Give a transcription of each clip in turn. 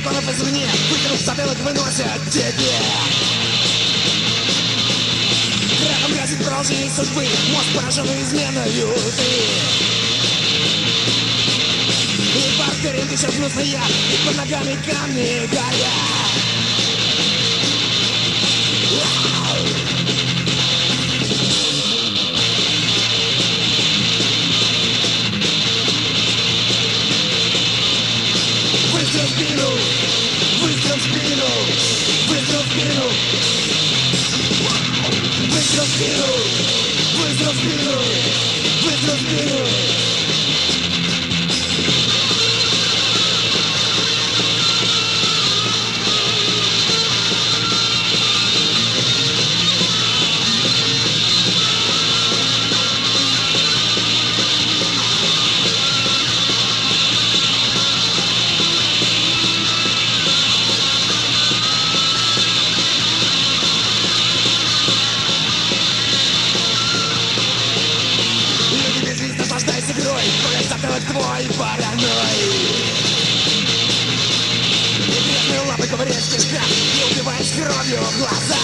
законов извне, вытянув затылок, выносят тебе. Краком грозит продолжение судьбы, мозг пораженный изменою ты. И под корень течет гнусный яд, и под ногами камни горят. Выстрел в спину, выстрел в спину, выстрел в спину, выстрел в спину, выстрел в спину, выстрел в спину. Наслаждайся игрой, твой затылок твой параной. И грязные лапы ковыряешь в кишках, и убиваешь кровью глаза.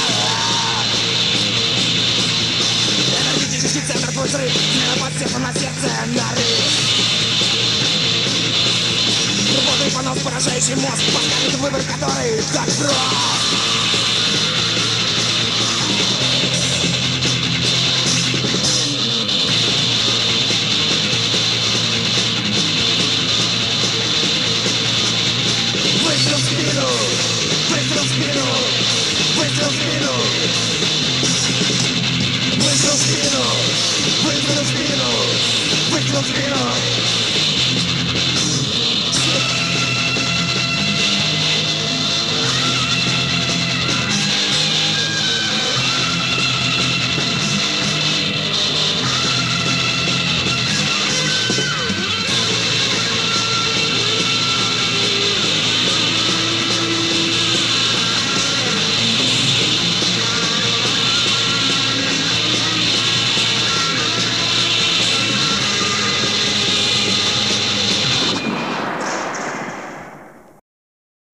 Энергетический центр твой взрыв, смена под сердцем на сердце нарыв. Рвотный понос, поражающий мозг, подскажет выбор, который как прост. Выстрел в спину, выстрел в спину, выстрел в спину, выстрел в спину, выстрел в спину, выстрел в спину.